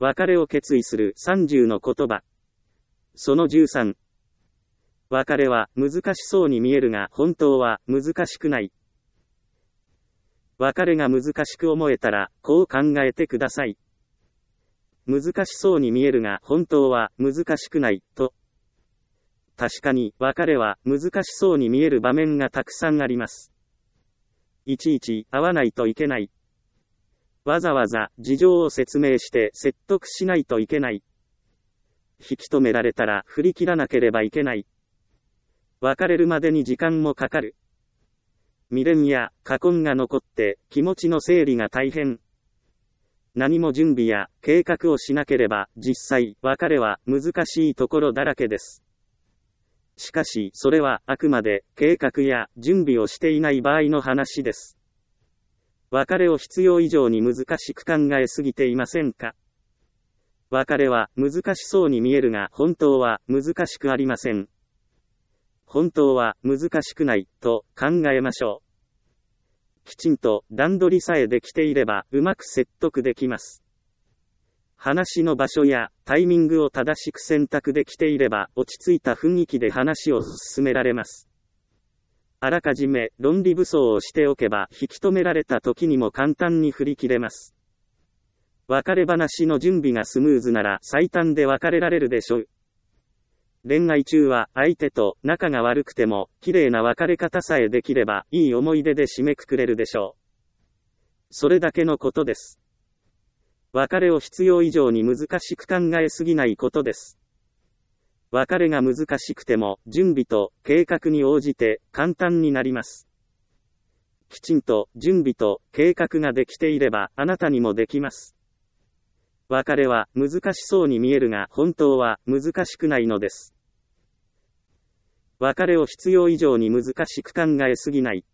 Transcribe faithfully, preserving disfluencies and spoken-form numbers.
別れを決意するさんじゅうの言葉。そのじゅうさん。別れは難しそうに見えるが本当は難しくない。別れが難しく思えたらこう考えてください。難しそうに見えるが本当は難しくないと。確かに別れは難しそうに見える場面がたくさんあります。いちいち会わないといけない。わざわざ事情を説明して説得しないといけない。引き止められたら振り切らなければいけない。別れるまでに時間もかかる。未練や過根が残って気持ちの整理が大変。何も準備や計画をしなければ実際別れは難しいところだらけです。しかしそれはあくまで計画や準備をしていない場合の話です。別れを必要以上に難しく考えすぎていませんか？別れは難しそうに見えるが本当は難しくありません。本当は難しくないと考えましょう。きちんと段取りさえできていればうまく説得できます。話の場所やタイミングを正しく選択できていれば落ち着いた雰囲気で話を進められます。あらかじめ論理武装をしておけば引き止められた時にも簡単に振り切れます。別れ話の準備がスムーズなら最短で別れられるでしょう。恋愛中は相手と仲が悪くても綺麗な別れ方さえできればいい思い出で締めくくれるでしょう。それだけのことです。別れを必要以上に難しく考えすぎないことです。別れが難しくても準備と計画に応じて簡単になります。きちんと準備と計画ができていればあなたにもできます。別れは難しそうに見えるが本当は難しくないのです。別れを必要以上に難しく考えすぎない。